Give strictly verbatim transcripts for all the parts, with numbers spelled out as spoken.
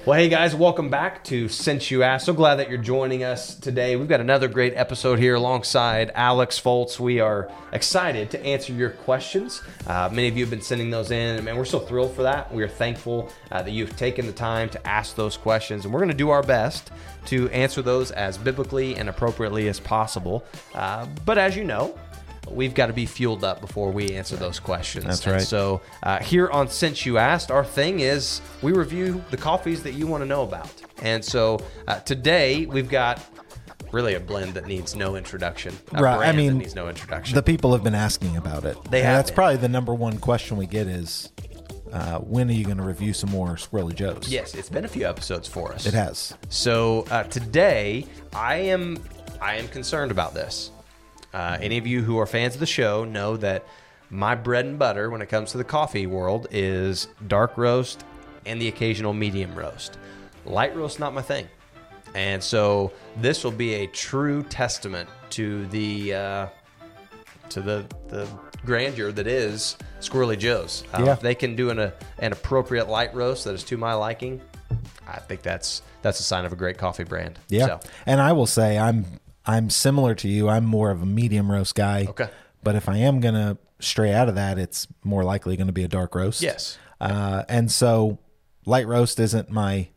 Well, hey guys, welcome back to Since You Asked. So glad that you're joining us today. We've got another great episode here alongside Alex Foltz. We are excited to answer your questions. Uh, many of you have been sending those in, and man, we're so thrilled for that. We are thankful uh, that you've taken the time to ask those questions, and we're going to do our best to answer those as biblically and appropriately as possible. Uh, but as you know, we've got to be fueled up before we answer those questions. That's and right. So uh, here on Since You Asked, our thing is we review the coffees that you want to know about. And so uh, today we've got really a blend that needs no introduction. A Right, I brand mean, that needs no introduction. The people have been asking about it. They And have That's been. probably the number one question we get is, uh, when are you going to review some more Squirrely Joes? Yes, it's been a few episodes for us. It has. So uh, today I am I am concerned about this. Uh, any of you who are fans of the show know that my bread and butter when it comes to the coffee world is dark roast and the occasional medium roast. Light roast, not my thing. And so this will be a true testament to the uh, to the the grandeur that is Squirrely Joe's. Uh, Yeah. If they can do an, a, an appropriate light roast that is to my liking, I think that's that's a sign of a great coffee brand. Yeah. So, And I will say I'm I'm similar to you. I'm more of a medium roast guy. Okay. But if I am going to stray out of that, it's more likely going to be a dark roast. Yes. Uh, and so light roast isn't my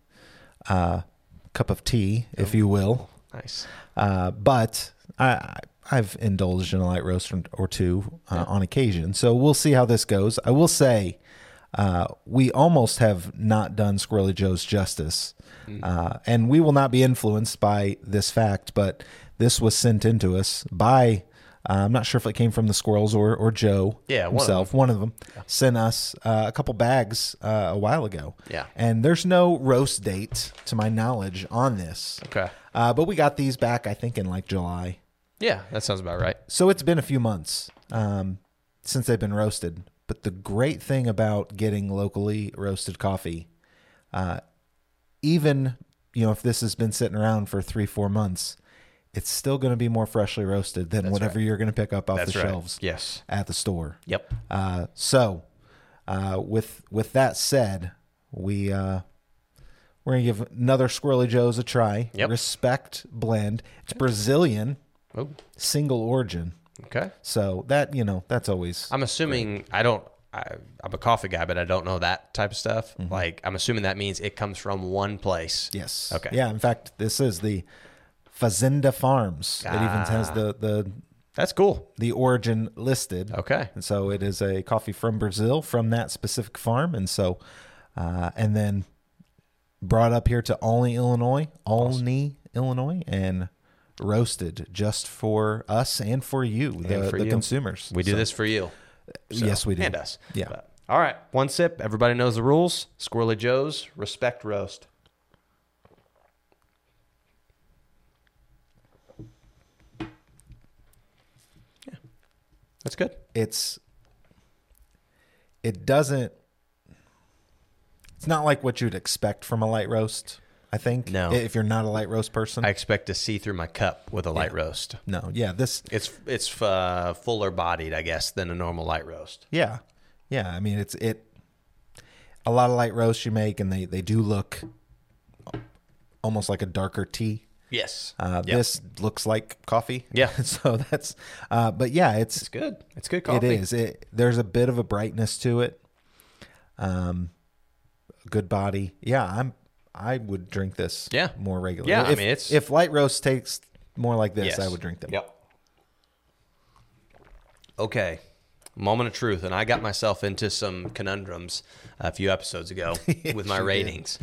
uh, cup of tea, if you will. nice. Uh, but I, I- I've indulged in a light roast or two uh, on occasion. So we'll see how this goes. I will say uh, we almost have not done Squirrely Joe's justice. Uh, and we will not be influenced by this fact, but this was sent into us by, uh, I'm not sure if it came from the Squirrels or, or Joe Yeah, one of himself. One of them sent us uh, a couple bags uh, a while ago. Yeah. And there's no roast date, to my knowledge, on this. Okay. Uh, but we got these back, I think, in like July. Yeah, that sounds about right. So it's been a few months um, since they've been roasted. But the great thing about getting locally roasted coffee, uh, even you know if this has been sitting around for three, four months, it's still going to be more freshly roasted than That's whatever right. you're going to pick up off That's the right. shelves Yes. at the store. Yep. Uh, so uh, with with that said, we uh, we're gonna give another Squirrely Joe's a try. Yep. Respect blend. It's Brazilian, Oh, single origin. okay. So that, you know, that's always I'm assuming I don't. I, I'm a coffee guy, but I don't know that type of stuff. Like, I'm assuming that means it comes from one place. yes. Okay. Yeah. In fact, this is the Fazenda Farms. It even has Ah. the the That's cool. the origin listed. Okay. And so it is a coffee from Brazil from that specific farm, and so uh, and then brought up here to Olney, Illinois, Olney, Illinois, and roasted just for us and for you, the, for the you. consumers. We do So- this for you. So, Yes, we do. And us. Yeah. But, all right. One sip. Everybody knows the rules. Squirrely Joe's. Respect roast. Yeah. That's good. It's it doesn't it's not like what you'd expect from a light roast, I think. No. If you're not a light roast person. I expect to see through my cup with a light Yeah. roast. no, yeah, this It's it's uh, fuller bodied, I guess, than a normal light roast. yeah. Yeah, I mean it's it a lot of light roasts you make and they they do look almost like a darker tea. Yes. Uh, Yep. This looks like coffee. Yeah. so that's uh, but yeah, it's It's good. It's good coffee. It is. It there's a bit of a brightness to it. Um, good body. Yeah, I'm. I would drink this. Yeah. more regularly. Yeah, I if, mean, it's- if light roast tastes more like this, Yes. I would drink them. Yep. Okay. Moment of truth, and I got myself into some conundrums a few episodes ago with my Sure did. ratings.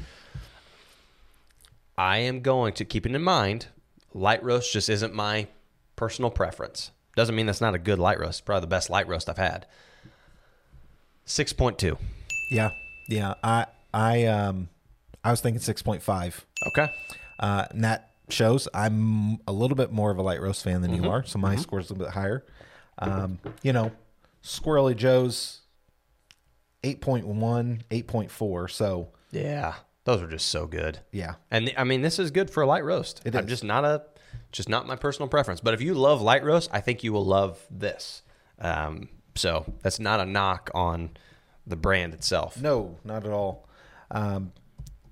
I am going to, keeping in mind, light roast just isn't my personal preference. Doesn't mean that's not a good light roast. Probably the best light roast I've had. six point two. Yeah, yeah. I I um I was thinking six point five. Okay. Uh, and that shows I'm a little bit more of a light roast fan than Mm-hmm. you are, so my score's a little bit higher. Um, you know, Squirrely Joe's eight point one, eight point four. So Yeah. Those are just so good. yeah, And I mean, this is good for a light roast. It I'm is. just not a, just not my personal preference. But if you love light roast, I think you will love this. Um, so that's not a knock on the brand itself. no, not at all. Um,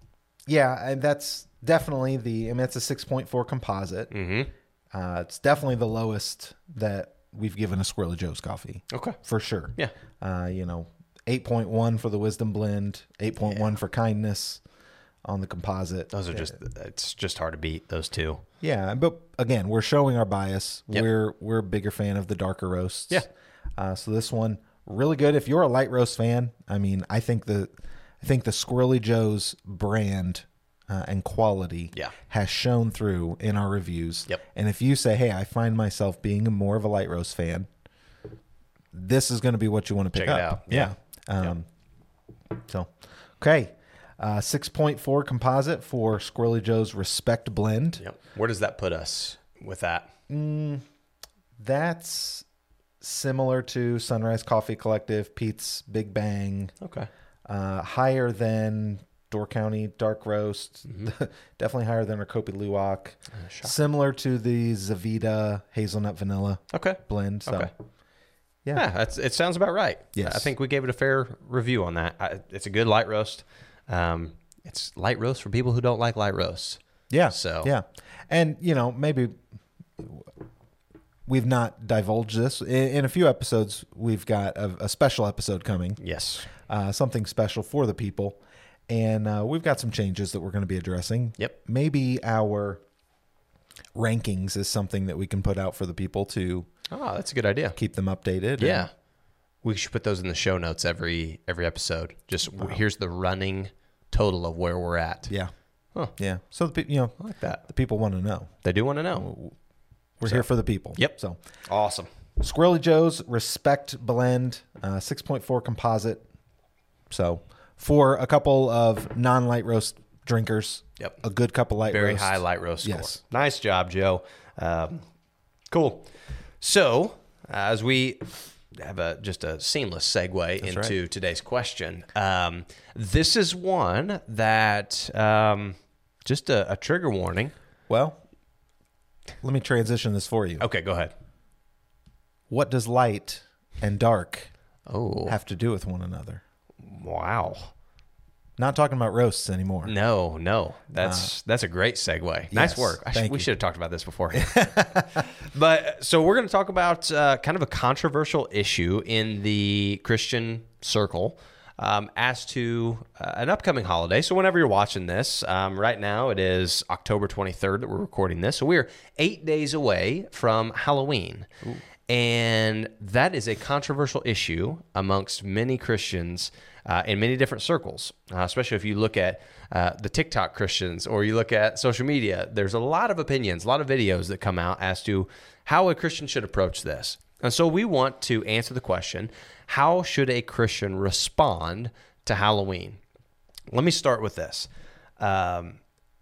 Yeah, and that's definitely the, I mean, it's a six point four composite. Mm-hmm. Uh, it's definitely the lowest that we've given a Squirrely Joe's coffee. Okay. For sure. Yeah. Uh, you know, eight point one for the Wisdom Blend, eight point one yeah. for Kindness on the composite. Those are just, it's just hard to beat, those two. Yeah, but again, we're showing our bias. Yep. We're we're a bigger fan of the darker roasts. Yeah. Uh, so this one, really good. If you're a light roast fan, I mean, I think the I think the Squirrely Joe's brand uh, and quality yeah. has shown through in our reviews. Yep. And if you say, hey, I find myself being more of a light roast fan, this is going to be what you want to pick Check up. it out. Yeah. yeah. Um, yep. So, okay. Uh, six point four composite for Squirrely Joe's Respect Blend. Yep. Where does that put us with that? Mm, that's similar to Sunrise Coffee Collective, Pete's Big Bang. Okay. Uh, higher than Door County Dark Roast. Mm-hmm. Definitely higher than our Kopi Luwak. Uh, similar to the Zavita Hazelnut Vanilla okay. blend. So, okay. yeah. yeah, that's it. Sounds about right. Yes. I think we gave it a fair review on that. I, it's a good light roast. Um, it's light roast for people who don't like light roasts. Yeah. So yeah, and you know maybe we've not divulged this in, in a few episodes. We've got a, a special episode coming. Yes. Uh, something special for the people. And uh, we've got some changes that we're going to be addressing. Yep. Maybe our rankings is something that we can put out for the people to oh, that's a good idea. Keep them updated. Yeah. And, we should put those in the show notes every every episode. Just wow. Here's the running total of where we're at. Yeah. Huh. Yeah. So, the, you know, I like that. The people want to know. They do want to know. We're so, here for the people. Yep. So awesome. Squirrely Joe's Respect Blend, uh, six point four composite. So for a couple of non-light roast drinkers, yep, a good cup of light Very roast. high light roast score. Yes. Nice job, Joe. Um, cool. So as we have a just a seamless segue That's into right. today's question, um, this is one that um, just a, a trigger warning. Well, let me transition this for you. Okay, go ahead. What does light and dark oh. have to do with one another? Wow. Not talking about roasts anymore. No, no. That's uh, that's a great segue. Nice yes, work. I sh- we should have talked about this before. But so we're going to talk about uh, kind of a controversial issue in the Christian circle um, as to uh, an upcoming holiday. So whenever you're watching this, um, right now it is October twenty-third that we're recording this. So we're eight days away from Halloween. Ooh. And that is a controversial issue amongst many Christians uh, in many different circles, uh, especially if you look at uh, the TikTok Christians or you look at social media. There's a lot of opinions, a lot of videos that come out as to how a Christian should approach this. And so we want to answer the question, how should a Christian respond to Halloween? Let me start with this. Um,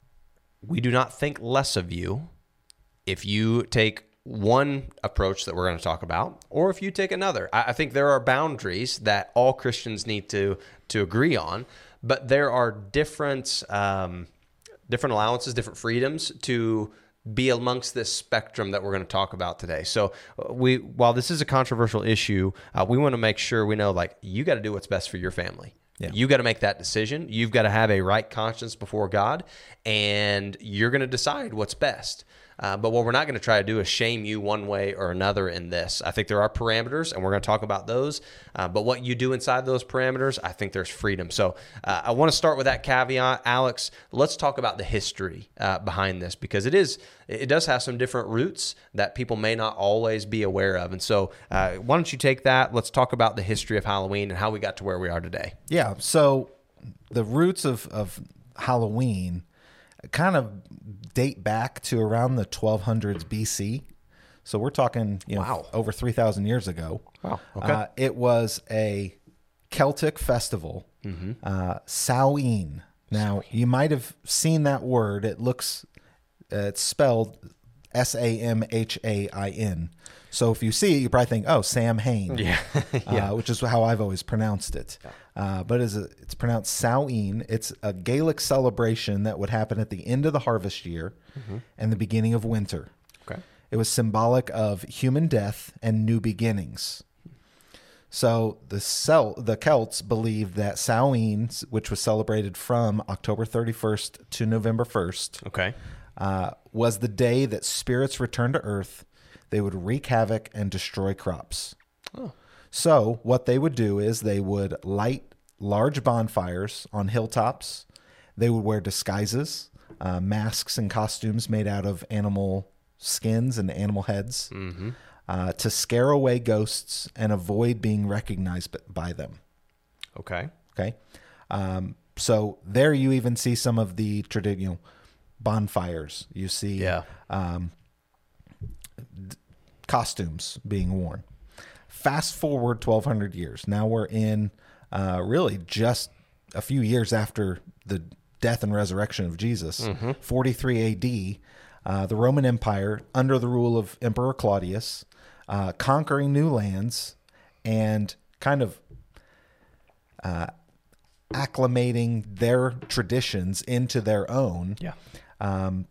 we do not think less of you if you take one approach that we're going to talk about, or if you take another. I, I think there are boundaries that all Christians need to to agree on, but there are different um, different allowances, different freedoms to be amongst this spectrum that we're going to talk about today. So we, while this is a controversial issue, uh, we want to make sure we know, like, you got to do what's best for your family. Yeah. You got to make that decision. You've got to have a right conscience before God, and you're going to decide what's best. Uh, but what we're not going to try to do is shame you one way or another in this. I think there are parameters, and we're going to talk about those. Uh, but what you do inside those parameters, I think there's freedom. So uh, I want to start with that caveat. Alex, let's talk about the history uh, behind this, because it is it does have some different roots that people may not always be aware of. And so uh, why don't you take that? Let's talk about the history of Halloween and how we got to where we are today. Yeah. So the roots of, of Halloween kind of date back to around the twelve hundreds B C. So we're talking, you know, wow. over three thousand years ago. Wow. Okay. Uh, it was a Celtic festival, mm-hmm. uh, Samhain. Now, Samhain. You might have seen that word. It looks, uh, it's spelled S A M H A I N. So if you see it, you probably think, oh, Sam Hain, yeah. yeah. uh, which is how I've always pronounced it. Yeah. Uh, but it's, a, it's pronounced Samhain. It's a Gaelic celebration that would happen at the end of the harvest year mm-hmm. and the beginning of winter. Okay. It was symbolic of human death and new beginnings. So the Cel- the Celts believed that Samhain, which was celebrated from October thirty-first to November first, Okay. uh, was the day that spirits returned to Earth. They would wreak havoc and destroy crops. Oh. So what they would do is they would light large bonfires on hilltops. They would wear disguises, uh, masks and costumes made out of animal skins and animal heads, Mm-hmm. uh, to scare away ghosts and avoid being recognized b- by them. Okay. Okay. Um, so there you even see some of the traditional bonfires. You see Yeah. um, d- costumes being worn. Fast forward twelve hundred years. Now we're in uh, really just a few years after the death and resurrection of Jesus, Mm-hmm. forty-three A D. Uh, the Roman Empire, under the rule of Emperor Claudius, uh, conquering new lands and kind of uh, acclimating their traditions into their own. Yeah. Um,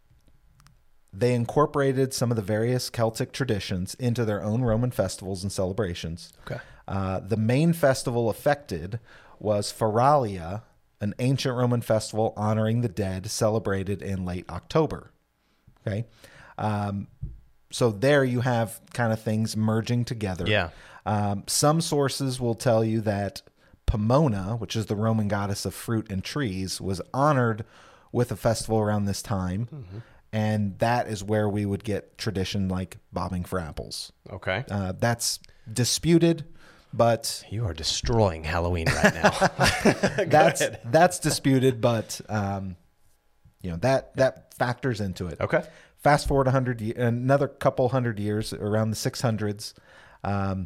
they incorporated some of the various Celtic traditions into their own Roman festivals and celebrations. Okay. Uh, the main festival affected was Feralia, an ancient Roman festival honoring the dead, celebrated in late October. Okay. Um, so there you have kind of things merging together. Yeah. Um, some sources will tell you that Pomona, which is the Roman goddess of fruit and trees, was honored with a festival around this time. Mm-hmm. And that is where we would get tradition like bobbing for apples. Okay. Uh, that's disputed, but You are destroying Halloween right now. that's that's disputed, but um, you know that that factors into it. Okay. Fast forward a hundred, ye- another couple hundred years, around the six hundreds, um,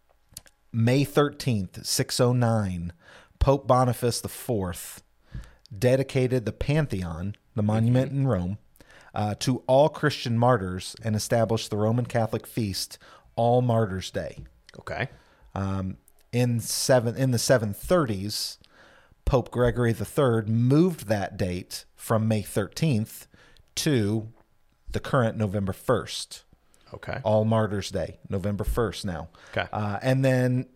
May thirteenth, six oh nine, Pope Boniface the Fourth dedicated the Pantheon, the monument in Rome, uh, to all Christian martyrs and established the Roman Catholic feast, All Martyrs' Day. Okay. Um, in seven in the seven thirties, Pope Gregory the Third moved that date from May thirteenth to the current November first. Okay. All Martyrs' Day, November first now. Okay. Uh, and then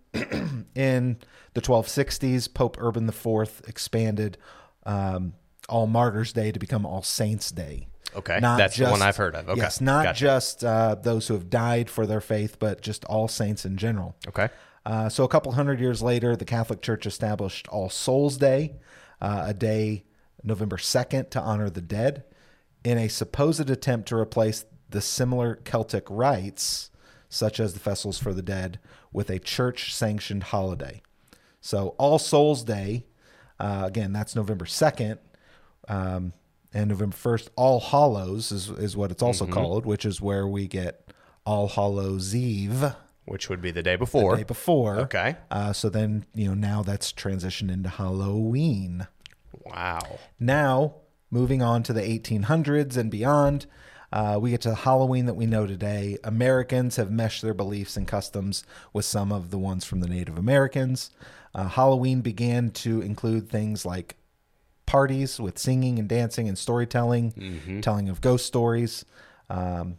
in the twelve sixties, Pope Urban the Fourth expanded um, All Martyrs' Day to become All Saints' Day. Okay. Not That's the just- one I've heard of. Okay. Yes, not Gotcha. just uh, those who have died for their faith, but just all saints in general. Okay. Uh, so a couple hundred years later, the Catholic Church established All Souls Day, uh, a day November second to honor the dead, in a supposed attempt to replace the similar Celtic rites, such as the Festivals for the Dead, with a church-sanctioned holiday. So All Souls Day, uh, again, that's November second, um, and November first, All Hallows is, is what it's also called, which is where we get All Hallows Eve, Which would be the day before. day before. Okay. Uh, so then, you know, now that's transitioned into Halloween. Wow. Now, moving on to the eighteen hundreds and beyond, uh, we get to the Halloween that we know today. Americans have meshed their beliefs and customs with some of the ones from the Native Americans. Uh, Halloween began to include things like parties with singing and dancing and storytelling, Mm-hmm. telling of ghost stories. Um,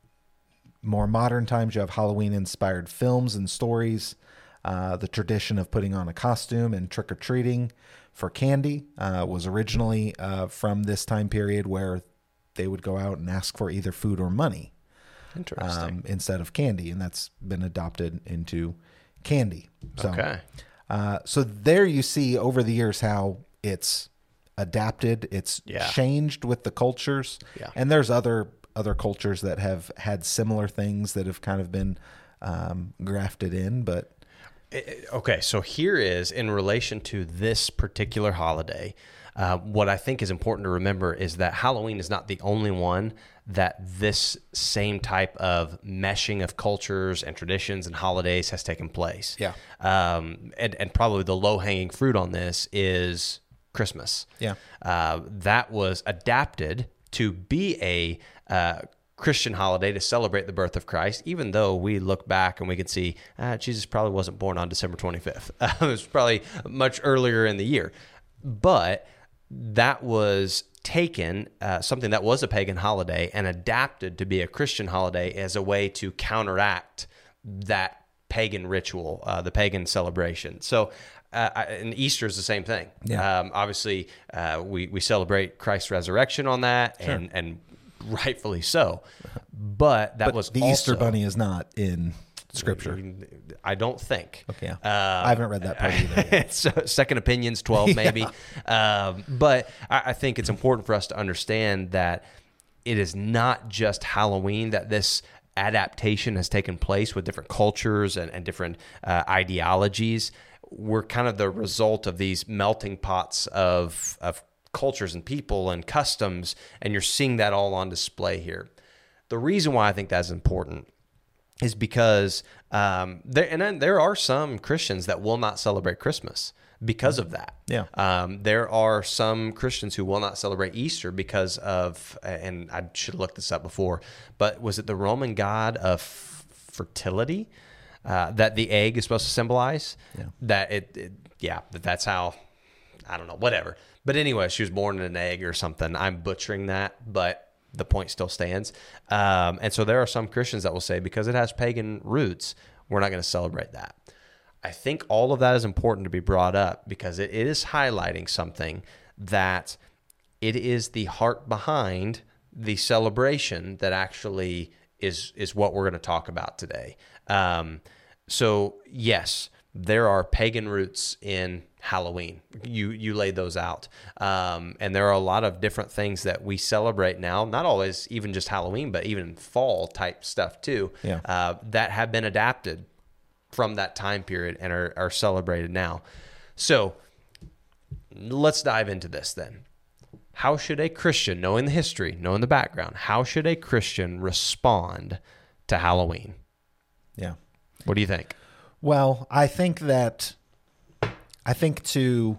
more modern times, you have Halloween-inspired films and stories. Uh, the tradition of putting on a costume and trick-or-treating for candy uh, was originally uh, from this time period where they would go out and ask for either food or money Interesting. um, instead of candy, and that's been adopted into candy. So, okay. uh, so there you see over the years how it's adapted, it's Yeah. changed with the cultures, Yeah. and there's other other cultures that have had similar things that have kind of been um, grafted in, but Okay, so here is in relation to this particular holiday. Uh, what I think is important to remember is that Halloween is not the only one that this same type of meshing of cultures and traditions and holidays has taken place. Yeah. Um, and, and probably the low-hanging fruit on this is Christmas. Yeah. Uh, that was adapted to be a uh, Christian holiday to celebrate the birth of Christ, even though we look back and we can see uh, Jesus probably wasn't born on December twenty-fifth. Uh, it was probably much earlier in the year. But that was taken, uh, something that was a pagan holiday, and adapted to be a Christian holiday as a way to counteract that pagan ritual, uh, the pagan celebration. So, uh, I, and Easter is the same thing. Yeah. Um, obviously, uh, we we celebrate Christ's resurrection on that, sure. and and rightfully so. But that but was the also, Easter bunny is not in Scripture. I don't think. Okay. Um, I haven't read that part either. So Second Opinions twelve, maybe. Yeah. Um, but I, I think it's important for us to understand that it is not just Halloween that this adaptation has taken place with different cultures and, and different uh, ideologies. We're kind of the result of these melting pots of of cultures and people and customs, and you're seeing that all on display here. The reason why I think that's important is because um, there and then there are some Christians that will not celebrate Christmas because of that. Yeah. Um, there are some Christians who will not celebrate Easter because of, and I should have looked this up before, but was it the Roman god of fertility uh, that the egg is supposed to symbolize? Yeah. That it, it yeah, that that's how, I don't know, whatever. But anyway, she was born in an egg or something. I'm butchering that, but the point still stands. Um, and so there are some Christians that will say, because it has pagan roots, we're not going to celebrate that. I think all of that is important to be brought up because it, it is highlighting something that it is the heart behind the celebration that actually is, is what we're going to talk about today. Um, so yes, there are pagan roots in Halloween. You you laid those out. Um, and there are a lot of different things that we celebrate now, not always even just Halloween, but even fall type stuff too, yeah. uh, that have been adapted from that time period and are, are celebrated now. So let's dive into this then. How should a Christian, knowing the history, knowing the background, how should a Christian respond to Halloween? Yeah. What do you think? Well, I think that I think to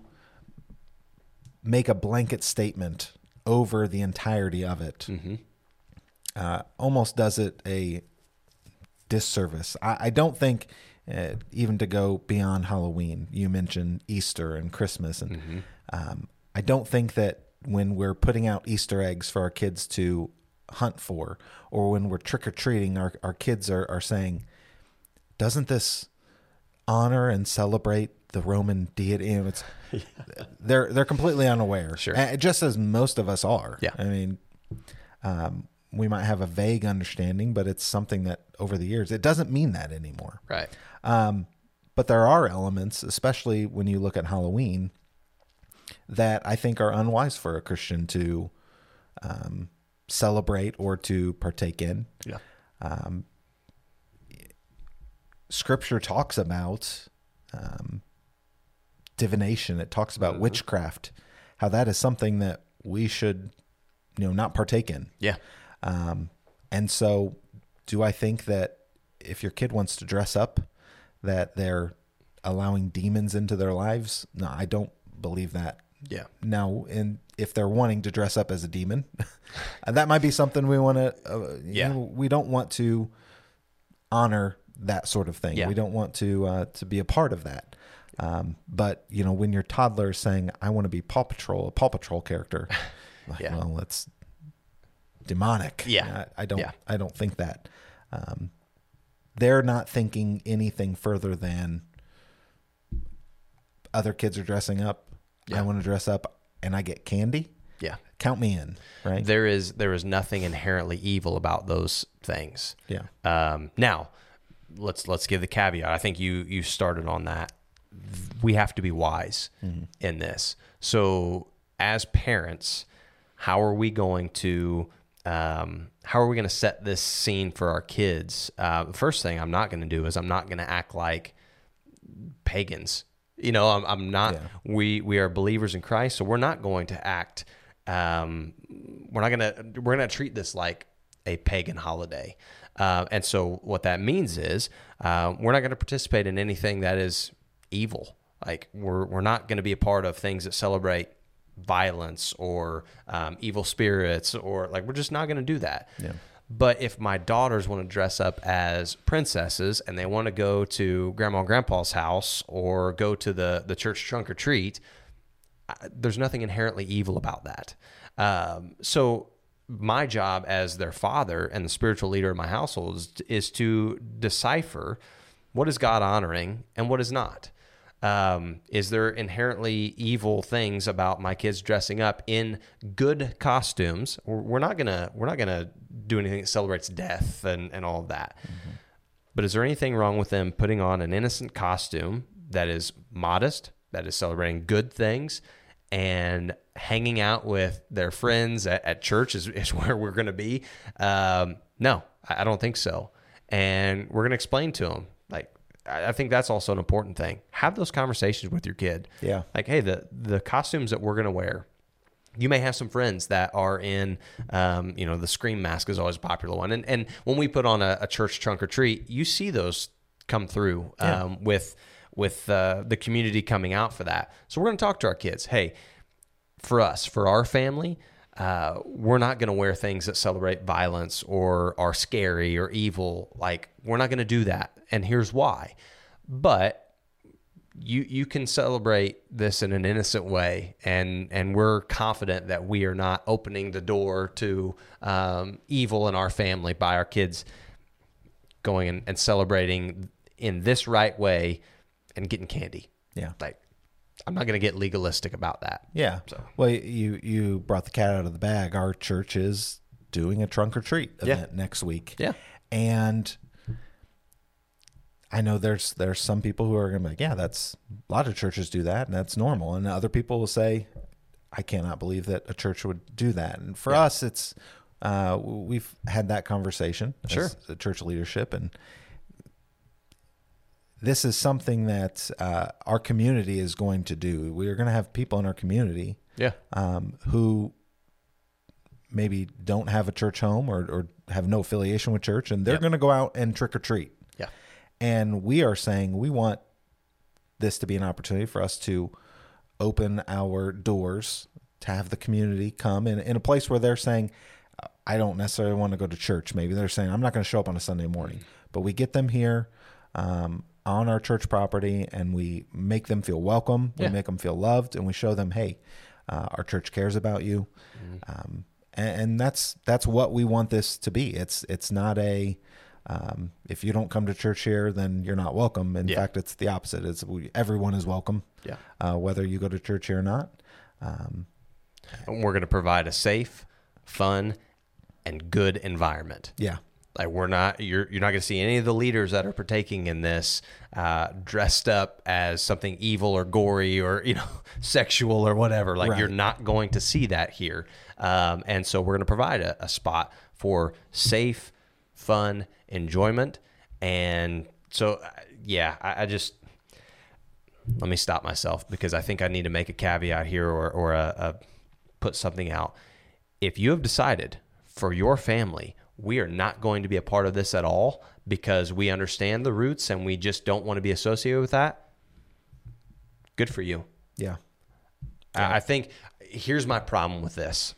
make a blanket statement over the entirety of it Mm-hmm. uh, almost does it a disservice. I, I don't think uh, even to go beyond Halloween. You mentioned Easter and Christmas, and Mm-hmm. um, I don't think that when we're putting out Easter eggs for our kids to hunt for, or when we're trick or treating, our our kids are are saying, "Doesn't this honor and celebrate the Roman deity?" You know, it's, yeah. They're they're completely unaware, Sure. and just as most of us are. Yeah. I mean, um, we might have a vague understanding, but it's something that over the years it doesn't mean that anymore. Right. Um, but there are elements, especially when you look at Halloween, that I think are unwise for a Christian to um, celebrate or to partake in. Yeah. Um, Scripture talks about um, divination. It talks about mm-hmm. witchcraft, how that is something that we should, you know, not partake in. Yeah. Um, and so do I think that if your kid wants to dress up, that they're allowing demons into their lives? No, I don't believe that. Yeah. Now, and if they're wanting to dress up as a demon, that might be something we want to, uh, yeah. you know, we don't want to honor that sort of thing. Yeah. We don't want to uh, to be a part of that. Um, but you know, when your toddler is saying, "I want to be Paw Patrol," a Paw Patrol character, like, yeah. well, that's demonic. Yeah, I, I don't. Yeah. I don't think that. Um, they're not thinking anything further than other kids are dressing up. Yeah. I want to dress up, and I get candy. Yeah. Count me in. Right. There is there is nothing inherently evil about those things. Yeah. Um, now, let's let's give the caveat. I think you you started on that. We have to be wise mm-hmm. in this. So, as parents, how are we going to um, how are we going to set this scene for our kids? Uh, the first thing I'm not going to do is I'm not going to act like pagans. You know, I'm, I'm not. Yeah. We we are believers in Christ, so we're not going to act. Um, we're not gonna. We're gonna treat this like a pagan holiday, uh, and so what that means is uh, we're not going to participate in anything that is evil. Like we're we're not going to be a part of things that celebrate violence or um, evil spirits, or like we're just not going to do that. Yeah. But if my daughters want to dress up as princesses and they want to go to grandma and grandpa's house or go to the, the church trunk or treat, there's nothing inherently evil about that. Um, so my job as their father and the spiritual leader of my household is, is to decipher What is God honoring and what is not? Um, is there inherently evil things about my kids dressing up in good costumes? We're not gonna we're not gonna do anything that celebrates death and, and all of that. Mm-hmm. But is there anything wrong with them putting on an innocent costume that is modest, that is celebrating good things, and hanging out with their friends at, at church is, is where we're going to be? Um, no, I don't think so. And we're going to explain to them, like, I think that's also an important thing. Have those conversations with your kid. Yeah. Like, hey, the, the costumes that we're going to wear, you may have some friends that are in, um, you know, the Scream mask is always a popular one. And and when we put on a, a church trunk or treat, you see those come through um, yeah. with with uh, the community coming out for that. So we're going to talk to our kids. Hey, for us, for our family, uh, we're not going to wear things that celebrate violence or are scary or evil. Like, we're not going to do that. And here's why. But you you can celebrate this in an innocent way, and and we're confident that we are not opening the door to um, evil in our family by our kids going and, and celebrating in this right way and getting candy. Yeah. Like, I'm not going to get legalistic about that. Yeah. So. Well, you, you brought the cat out of the bag. Our church is doing a trunk or treat event yeah. next week. Yeah. And I know there's there's some people who are going to be like, yeah, that's a lot of churches do that, and that's normal. And other people will say, I cannot believe that a church would do that. And for yeah. us, it's uh, we've had that conversation sure. as the church leadership, and this is something that uh, our community is going to do. We are going to have people in our community yeah. um, who maybe don't have a church home or, or have no affiliation with church, and they're yep. going to go out and trick or treat. Yeah. And we are saying we want this to be an opportunity for us to open our doors to have the community come in, in a place where they're saying, I don't necessarily want to go to church. Maybe they're saying, I'm not going to show up on a Sunday morning, but we get them here um, on our church property, and we make them feel welcome. Yeah. We make them feel loved, and we show them, hey, uh, our church cares about you. Mm-hmm. Um, and, and that's, that's what we want this to be. It's, it's not a, Um, if you don't come to church here, then you're not welcome. In yeah. fact, it's the opposite. It's we, everyone is welcome, yeah. uh, whether you go to church here or not. Um, and we're going to provide a safe, fun, and good environment. Yeah. Like, we're not, you're you're not going to see any of the leaders that are partaking in this uh, dressed up as something evil or gory or, you know, sexual or whatever. Like, right. You're not going to see that here. Um, and so we're going to provide a, a spot for safe, fun enjoyment. And so, yeah, I, I just, let me stop myself, because I think I need to make a caveat here or, or a, a put something out. If you have decided for your family, we are not going to be a part of this at all because we understand the roots and we just don't want to be associated with that, good for you. Yeah. I, I think here's my problem with this.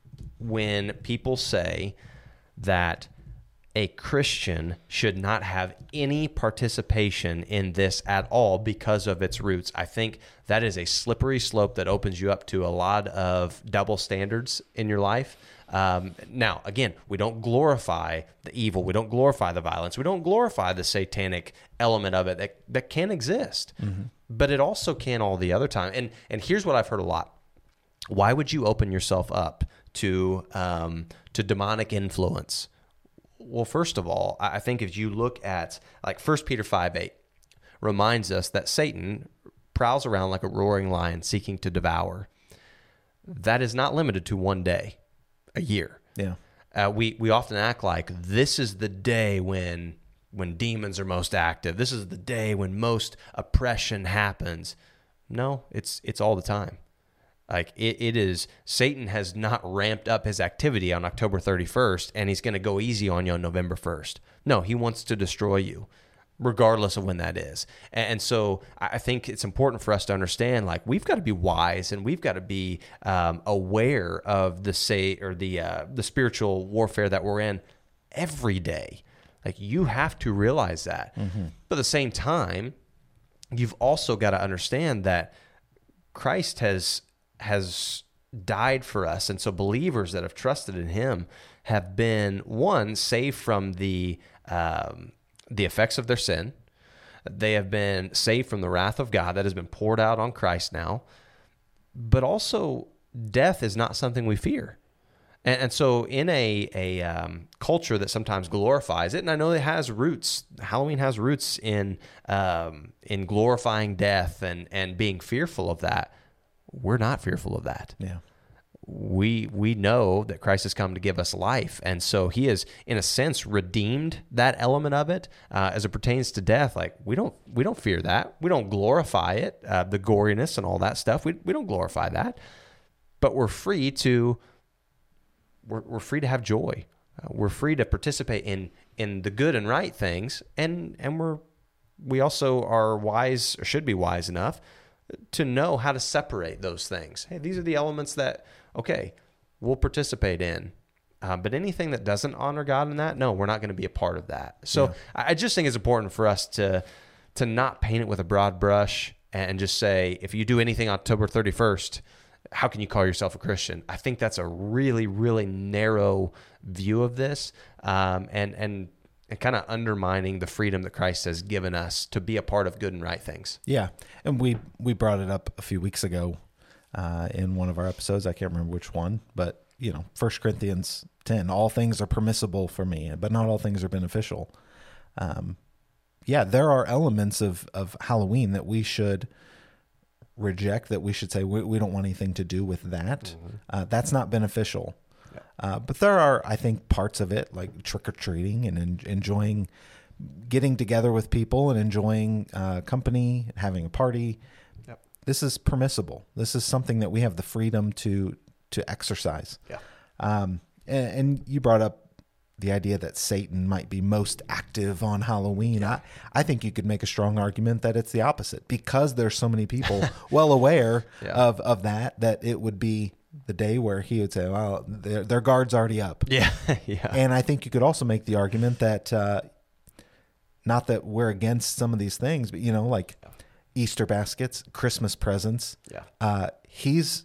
When people say that a Christian should not have any participation in this at all because of its roots, I think that is a slippery slope that opens you up to a lot of double standards in your life. Um, now, again, we don't glorify the evil. We don't glorify the violence. We don't glorify the satanic element of it that, that can exist, mm-hmm. but it also can all the other time. And, and here's what I've heard a lot. Why would you open yourself up to, um, to demonic influence? Well, first of all, I think if you look at like First Peter five eight reminds us that Satan prowls around like a roaring lion seeking to devour. That is not limited to one day, a year. Yeah. Uh, we, we often act like this is the day when, when demons are most active. This is the day when most oppression happens. No, it's, it's all the time. Like it, it is, Satan has not ramped up his activity on October thirty-first, and he's going to go easy on you on November first. No, he wants to destroy you, regardless of when that is. And so I think it's important for us to understand, like, we've got to be wise, and we've got to be um, aware of the say or the uh, the spiritual warfare that we're in every day. Like, you have to realize that. Mm-hmm. But at the same time, you've also got to understand that Christ has has died for us. And so believers that have trusted in him have been, one, saved from the um, the effects of their sin. They have been saved from the wrath of God that has been poured out on Christ now. But also, death is not something we fear. And, and so in a, a um, culture that sometimes glorifies it, and I know it has roots, Halloween has roots in um, in glorifying death and, and being fearful of that. We're not fearful of that. Yeah. We we know that Christ has come to give us life. And so he has, in a sense, redeemed that element of it uh, as it pertains to death. Like, we don't we don't fear that. We don't glorify it, uh, the goriness and all that stuff. We, we don't glorify that. But we're free to... We're, we're free to have joy. Uh, we're free to participate in in the good and right things, and and we're we also are wise, or should be wise enough, to know how to separate those things. Hey, these are the elements that okay, we'll participate in, uh, but anything that doesn't honor God in that, no, we're not going to be a part of that. So yeah. I, I just think it's important for us to to not paint it with a broad brush and just say, if you do anything October thirty-first. How can you call yourself a Christian? I think that's a really, really narrow view of this, um, and and, and kind of undermining the freedom that Christ has given us to be a part of good and right things. Yeah, and we we brought it up a few weeks ago uh, in one of our episodes. I can't remember which one, but you know, First Corinthians ten: all things are permissible for me, but not all things are beneficial. Um, yeah, there are elements of of Halloween that we should reject, that we should say we, we don't want anything to do with that. Mm-hmm. Uh, that's not beneficial. Yeah. Uh, but there are, I think, parts of it like trick-or-treating and en- enjoying getting together with people and enjoying uh, company, having a party. Yep. This is permissible. This is something that we have the freedom to to exercise. Yeah. Um, and, and you brought up the idea that Satan might be most active on Halloween. Yeah. I, I think you could make a strong argument that it's the opposite, because there's so many people well aware yeah. of, of that, that it would be the day where he would say, well, their, their guard's already up. Yeah. yeah. And I think you could also make the argument that, uh, not that we're against some of these things, but, you know, like yeah. Easter baskets, Christmas presents. Yeah. Uh, he's,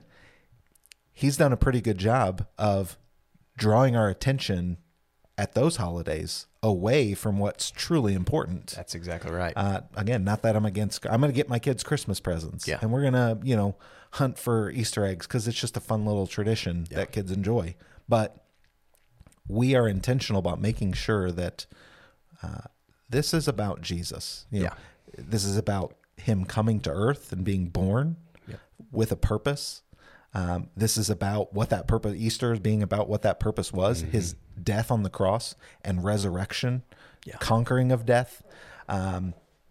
he's done a pretty good job of drawing our attention at those holidays away from what's truly important. That's exactly right. Uh, again, not that I'm against, I'm going to get my kids Christmas presents. Yeah. And we're going to, you know, hunt for Easter eggs because it's just a fun little tradition yeah. that kids enjoy. But we are intentional about making sure that uh, this is about Jesus. You know, yeah. This is about him coming to earth and being born yeah. with a purpose. Um, this is about what that purpose, Easter is being about what that purpose was, mm-hmm. his death on the cross and resurrection, yeah. conquering of death. Um,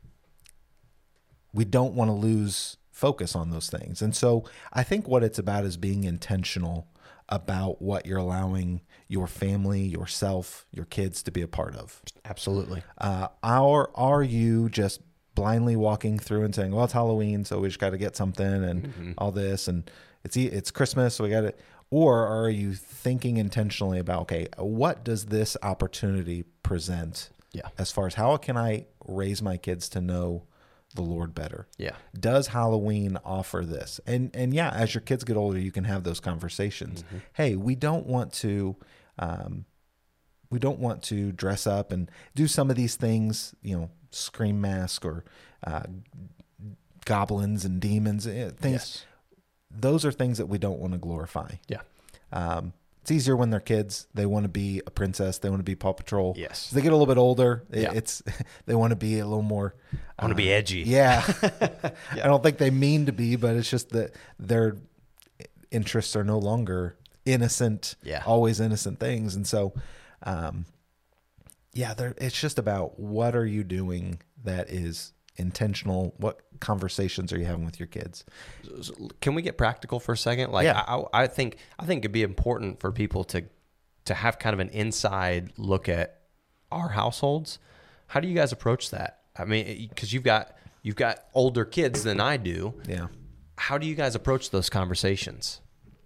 we don't want to lose focus on those things. And so I think what it's about is being intentional about what you're allowing your family, yourself, your kids to be a part of. Absolutely. Uh, our, are you just blindly walking through and saying, well, it's Halloween, so we just got to get something and mm-hmm. all this, and it's it's Christmas, so we got to, or are you thinking intentionally about, okay, what does this opportunity present yeah. as far as how can I raise my kids to know the Lord better? Yeah. Does Halloween offer this? And and yeah, as your kids get older, you can have those conversations. Mm-hmm. Hey, we don't want to um, we don't want to dress up and do some of these things, you know, scream mask or uh, goblins and demons, things. Yes. Those are things that we don't want to glorify. Yeah. Um, it's easier when they're kids. They want to be a princess. They want to be Paw Patrol. Yes. As they get a little bit older, it, yeah. it's they want to be a little more. I want to uh, be edgy. Yeah. yeah. I don't think they mean to be, but it's just that their interests are no longer innocent, yeah. always innocent things. And so, um, yeah, it's just about what are you doing that is intentional. What conversations are you having with your kids? Can we get practical for a second? Like, yeah. I, I think I think it'd be important for people to to have kind of an inside look at our households. How do you guys approach that? I mean, because you've got you've got older kids than I do. Yeah. How do you guys approach those conversations?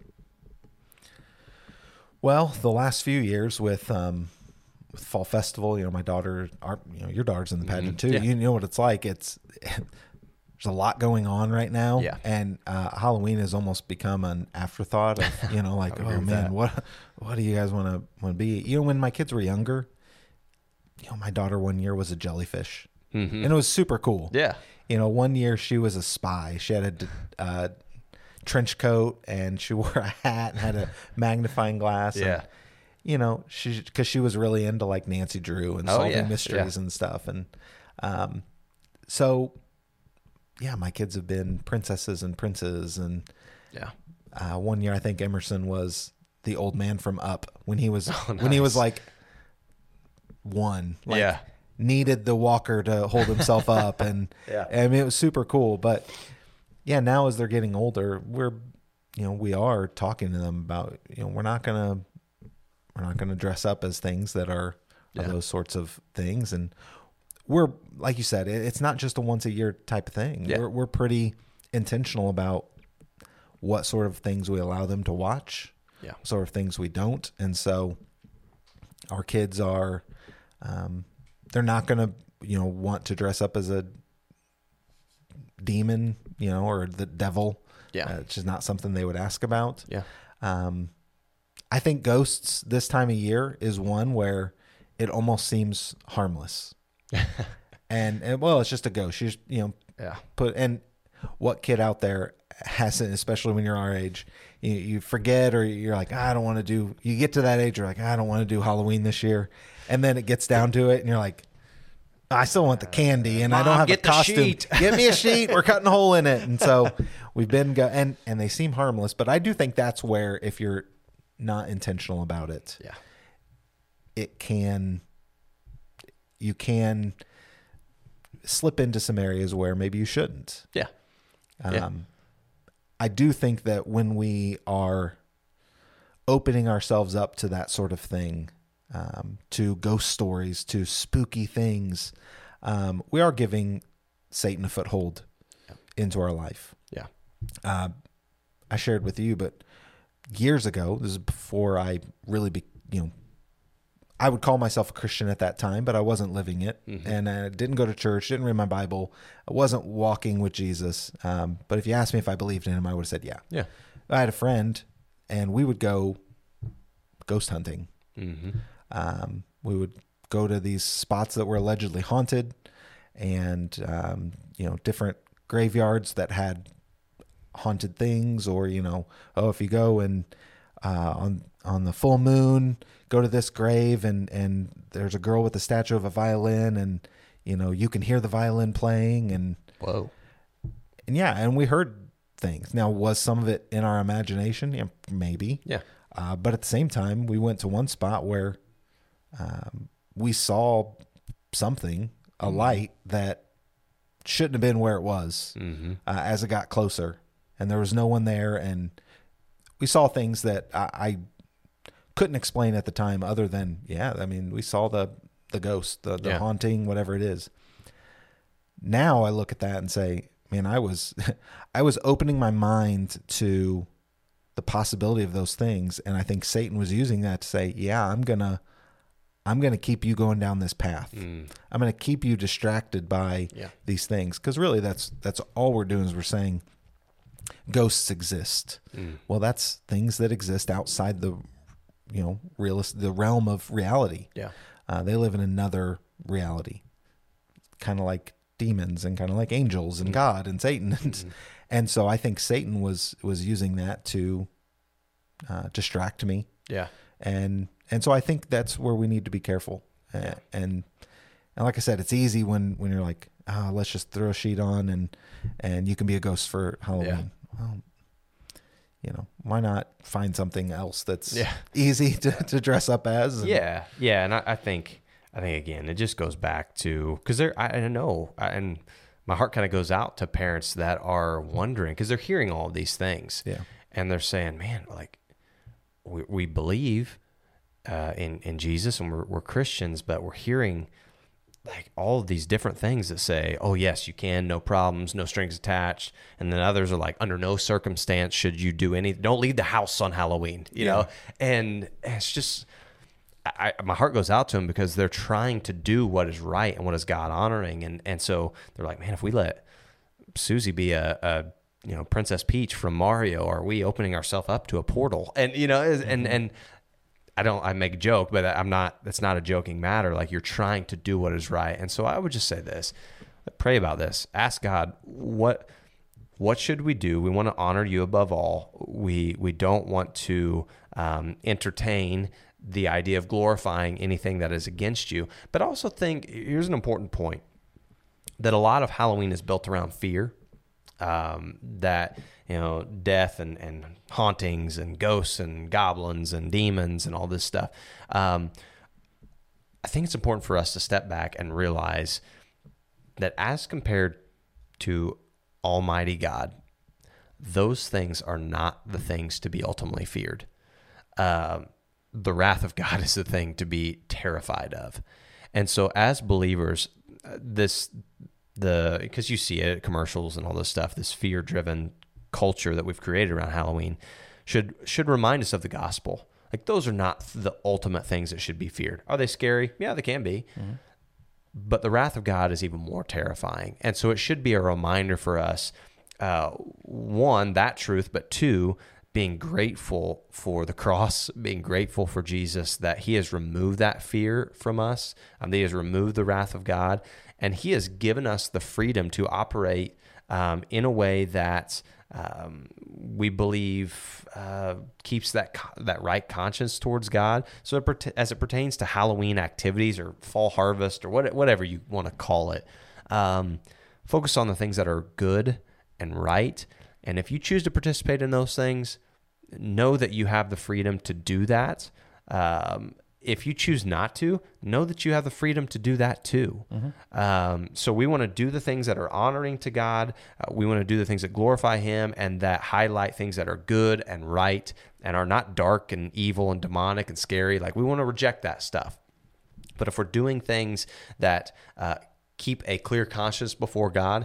Well, the last few years with um, with Fall Festival, you know, my daughter, our, you know, your daughter's in the pageant mm-hmm. too. Yeah. You know what it's like. It's there's a lot going on right now, yeah. and uh, Halloween has almost become an afterthought of, you know, like, oh man, what what do you guys want to want to be? You know, when my kids were younger, you know, my daughter one year was a jellyfish. and it was super cool. Yeah. You know, one year she was a spy. She had a d- uh, trench coat and she wore a hat and had a magnifying glass. Yeah. And, you know, she because she was really into like Nancy Drew and Oh, solving yeah, mysteries yeah. and stuff. And um, so, yeah, my kids have been princesses and princes. And Yeah. uh, one year I think Emerson was the old man from Up when he was Oh, when he was nice. like one. Like, Yeah. needed the walker to hold himself up, and Yeah. I mean it was super cool. But yeah, now as they're getting older, we're you know we are talking to them about you know we're not gonna we're not gonna dress up as things that are, Yeah. are those sorts of things, and we're like you said, it, it's not just a once a year type of thing. Yeah. We're we're pretty intentional about what sort of things we allow them to watch, Yeah. sort of things we don't, and so our kids are. Um, they're not going to, you know, want to dress up as a demon, you know, or the devil. Yeah. Uh, it's just not something they would ask about. Yeah. Um, I think ghosts this time of year is one where it almost seems harmless. and, and, well, it's just a ghost. You just, you know, Yeah. put, and what kid out there hasn't, especially when you're our age, you, you forget, or you're like, I don't want to do, you get to that age, you're like, I don't want to do Halloween this year. And then it gets down to it and you're like, I still want the candy and I don't Mom, have get a the costume. sheet. Give me a sheet. We're cutting a hole in it. And so we've been go and, and they seem harmless, but I do think that's where, if you're not intentional about it, Yeah. it can, you can slip into some areas where maybe you shouldn't. Yeah. Um, Yeah. I do think that when we are opening ourselves up to that sort of thing, um, to ghost stories, to spooky things, um, we are giving Satan a foothold Yeah. into our life. Yeah. Uh, I shared with you, but years ago, this is before I really, be, you know, I would call myself a Christian at that time, but I wasn't living it, Mhm. and I didn't go to church, didn't read my Bible, I wasn't walking with Jesus. Um, but if you asked me if I believed in him, I would have said yeah. Yeah. I had a friend, and we would go ghost hunting. Mm-hmm. Um, we would go to these spots that were allegedly haunted, and um, you know, different graveyards that had haunted things, or you know, oh, if you go and uh, on on the full moon, go to this grave, and and there's a girl with a statue of a violin, and you know, you can hear the violin playing, and Whoa. and yeah, and we heard things. Now, was some of it in our imagination? Yeah, maybe. Yeah. Uh, but at the same time, we went to one spot where um, we saw something, a Mm-hmm. light that shouldn't have been where it was Mm-hmm. uh, as it got closer. And there was no one there. And we saw things that I, I couldn't explain at the time other than, yeah, I mean, we saw the, the ghost, the, the Yeah. haunting, whatever it is. Now I look at that and say, man, I was, I was opening my mind to the possibility of those things. And I think Satan was using that to say, yeah, I'm going to, I'm going to keep you going down this path. Mm. I'm going to keep you distracted by Yeah. these things. Cause really that's, that's all we're doing is we're saying ghosts exist. Mm. Well, that's things that exist outside the, you know, realist, the realm of reality. Yeah. Uh, they live in another reality, kind of like demons and kind of like angels and God and Satan. And, Mm-hmm. and so I think Satan was, was using that to uh, distract me. Yeah. And, and so I think that's where we need to be careful. Uh, and, and like I said, it's easy when, when you're like, ah, let's just throw a sheet on and, and you can be a ghost for Halloween. Well, you know, why not find something else that's Yeah. easy to, to dress up as? And, Yeah, yeah, and I, I think, I think again, it just goes back to because there, I, I know, I, and my heart kind of goes out to parents that are wondering because they're hearing all of these things, Yeah. and they're saying, "Man, like, we, we believe uh, in in Jesus and we're, we're Christians, but we're hearing like all of these different things that say, oh yes, you can, no problems, no strings attached. And then others are like, under no circumstance should you do anything. Don't leave the house on Halloween, you Yeah. know? And it's just, I, my heart goes out to them because they're trying to do what is right and what is God honoring. And, and so they're like, man, if we let Susie be a, a, you know, Princess Peach from Mario, are we opening ourselves up to a portal? And, you know, and, and I don't, I make a joke, but I'm not, that's not a joking matter. Like you're trying to do what is right. And so I would just say this, pray about this, ask God, what, what should we do? We want to honor you above all. We, we don't want to um, entertain the idea of glorifying anything that is against you. But I also think, here's an important point, that a lot of Halloween is built around fear, um, that, you know, death and, and hauntings and ghosts and goblins and demons and all this stuff. Um, I think it's important for us to step back and realize that as compared to Almighty God, those things are not the things to be ultimately feared. Um, the wrath of God is the thing to be terrified of. And so as believers, this, the, because you see it, commercials and all this stuff, this fear-driven culture that we've created around Halloween should, should remind us of the gospel. Like those are not the ultimate things that should be feared. Are they scary? Yeah, they can be. Mm-hmm. But the wrath of God is even more terrifying. And so it should be a reminder for us, uh, one, that truth, but two, being grateful for the cross, being grateful for Jesus, that he has removed that fear from us, um, that he has removed the wrath of God, and he has given us the freedom to operate um, in a way that um, we believe uh, keeps that that right conscience towards God. So it, as it pertains to Halloween activities or fall harvest or what, whatever you want to call it, um, focus on the things that are good and right. And if you choose to participate in those things, know that you have the freedom to do that. Um, if you choose not to, know that you have the freedom to do that too. Mm-hmm. Um, so we want to do the things that are honoring to God. Uh, we want to do the things that glorify him and that highlight things that are good and right and are not dark and evil and demonic and scary. Like we want to reject that stuff. But if we're doing things that uh, keep a clear conscience before God,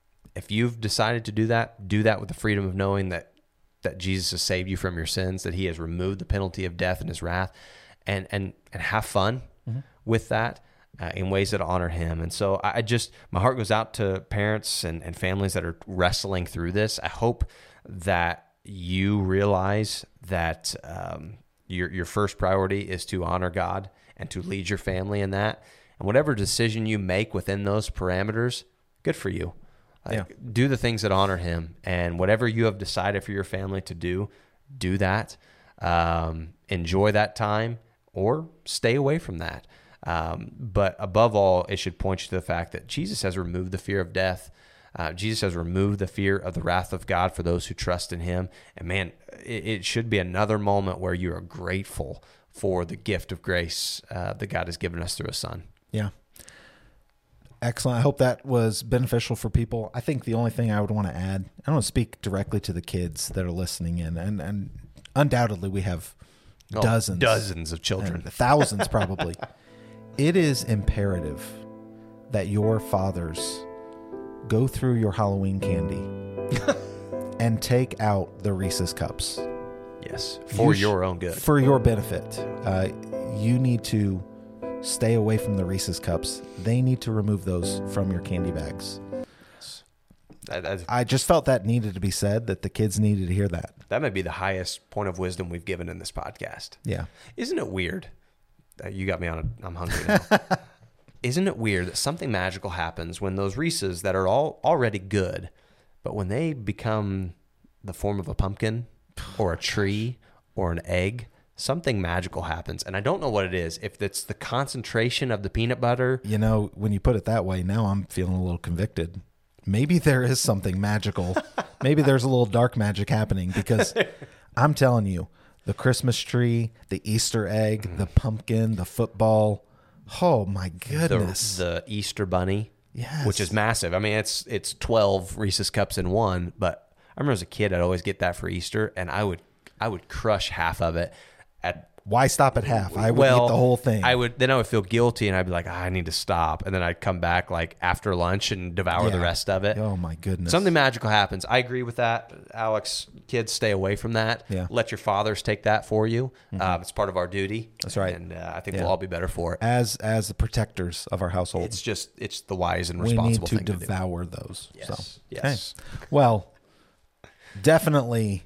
if you've decided to do that, do that with the freedom of knowing that that Jesus has saved you from your sins, that he has removed the penalty of death and his wrath, and and and have fun mm-hmm. with that uh, in ways that honor him. And so I just, my heart goes out to parents and, and families that are wrestling through this. I hope that you realize that um, your your first priority is to honor God and to lead your family in that. And whatever decision you make within those parameters, good for you. Like, yeah. Do the things that honor him, and whatever you have decided for your family to do, do that. Um, enjoy that time or stay away from that. Um, but above all, it should point you to the fact that Jesus has removed the fear of death. Uh, Jesus has removed the fear of the wrath of God for those who trust in him. And man, it, it should be another moment where you are grateful for the gift of grace uh, that God has given us through his son. Yeah. Excellent. I hope that was beneficial for people. I think the only thing I would want to add, I want to speak directly to the kids that are listening in, and, and undoubtedly we have oh, dozens, dozens of children, thousands probably. It is imperative that your fathers go through your Halloween candy and take out the Reese's cups. Yes, for you your sh- own good, for your benefit. Uh, you need to stay away from the Reese's cups. They need to remove those from your candy bags. That, that's, I just felt that needed to be said, that the kids needed to hear that. That might be the highest point of wisdom we've given in this podcast. Yeah. Isn't it weird? Uh, you got me on a, I'm hungry now. Isn't it weird that something magical happens when those Reese's that are all already good, but when they become the form of a pumpkin or a tree or an egg, something magical happens, and I don't know what it is. If it's the concentration of the peanut butter. You know, when you put it that way, now I'm feeling a little convicted. Maybe there is something magical. Maybe there's a little dark magic happening, because I'm telling you, the Christmas tree, the Easter egg, mm. the pumpkin, the football. Oh my goodness. The, the Easter bunny. Yes. Which is massive. I mean, it's it's twelve Reese's cups in one, but I remember as a kid, I'd always get that for Easter, and I would I would crush half of it. At Why stop at half? I would well, eat the whole thing. I would then I would feel guilty, and I'd be like, oh, I need to stop, and then I'd come back like after lunch and devour yeah. the rest of it. Oh my goodness! Something magical happens. I agree with that, Alex. Kids, stay away from that. Yeah. Let your fathers take that for you. Mm-hmm. Uh, it's part of our duty. That's right, and uh, I think yeah. we'll all be better for it as as the protectors of our household. It's just it's the wise and responsible we need to thing devour to do. those. Yes. So, yes. Okay. Well, definitely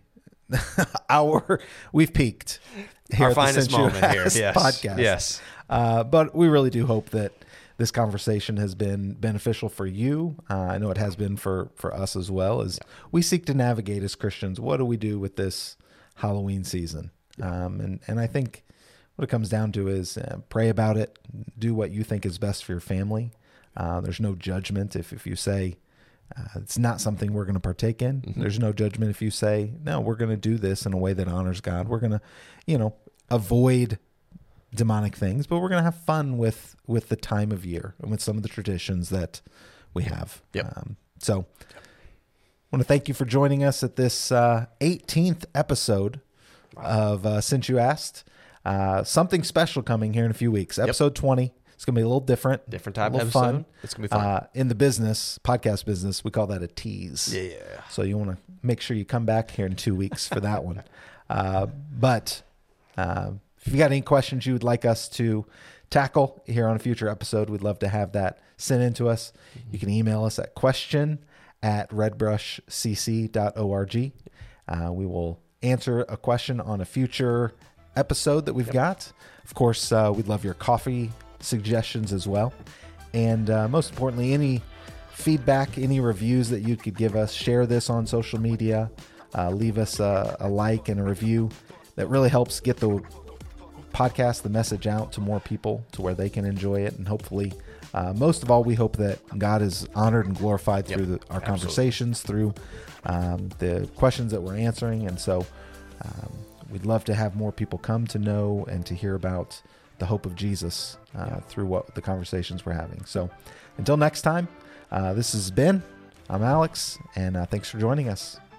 our we've peaked here Our at the finest Since You moment here. Asked Yes. podcast. Yes. Uh, but we really do hope that this conversation has been beneficial for you. Uh, I know it has been for, for us as well, as we seek to navigate as Christians. What do we do with this Halloween season? Um, and, and I think what it comes down to is uh, pray about it. Do what you think is best for your family. Uh, there's no judgment if, if you say uh, it's not something we're going to partake in. Mm-hmm. There's no judgment if you say, no, we're going to do this in a way that honors God. We're going to, you know, avoid demonic things, but we're going to have fun with, with the time of year and with some of the traditions that we have. Yep. Um, so I want to thank you for joining us at this uh, eighteenth episode wow. of uh, Since You Asked. Uh, something special coming here in a few weeks. Episode yep. twenty. It's going to be a little different. Different type of episode. Fun. It's going to be fun. Uh, in the business, podcast business, we call that a tease. Yeah. So you want to make sure you come back here in two weeks for that one. Uh, but uh, if you got any questions you would like us to tackle here on a future episode, we'd love to have that sent in to us. You can email us at question at redbrush c c dot org. Uh, we will answer a question on a future episode that we've yep. got. Of course, uh, we'd love your coffee suggestions as well. And uh, most importantly, any feedback, any reviews that you could give us. Share this on social media. Uh, leave us a, a like and a review. That really helps get the podcast, the message out to more people to where they can enjoy it. And hopefully, uh, most of all, we hope that God is honored and glorified yep. through the, our Absolutely. conversations, through um, the questions that we're answering. And so um, we'd love to have more people come to know and to hear about the hope of Jesus uh, yeah. through what the conversations we're having. So until next time, uh, this has been, I'm Alex, and uh, thanks for joining us.